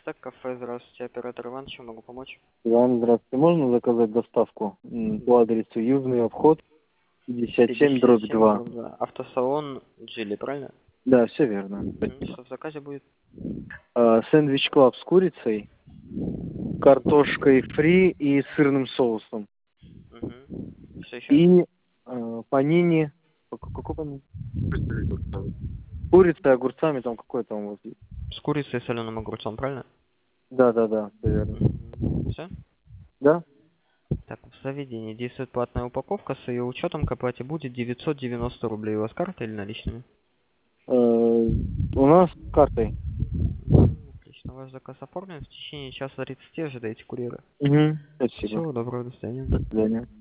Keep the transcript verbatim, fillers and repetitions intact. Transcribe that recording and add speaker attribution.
Speaker 1: Стек кафе, здравствуйте, оператор Иван, чем могу помочь?
Speaker 2: Иван, здравствуйте. Можно заказать доставку м, по адресу Южный обход, пятьдесят семь дробь
Speaker 1: пятьдесят семь
Speaker 2: два.
Speaker 1: дробь два. Автосалон Джили, правильно?
Speaker 2: Да, все верно.
Speaker 1: Мгм. Что в заказе будет?
Speaker 2: А, сэндвич клаб с курицей, картошкой фри и сырным соусом.
Speaker 1: Угу. Что еще?
Speaker 2: И а, панини. Какой, какой панини? Курица, огурцами, там какой там вот.
Speaker 1: С курицей и соленым огурцом, правильно?
Speaker 2: Да, да, да, все верно.
Speaker 1: Все?
Speaker 2: Да?
Speaker 1: Так, в заведении действует платная упаковка, с ее учетом к оплате будет девятьсот девяносто рублей. У вас карта или наличными?
Speaker 2: Э, у нас картой.
Speaker 1: Отлично, ваш заказ оформлен. В течение часа тридцати ожидайте курьера.
Speaker 2: Угу. Спасибо.
Speaker 1: Всего доброго, до свидания.
Speaker 2: До свидания.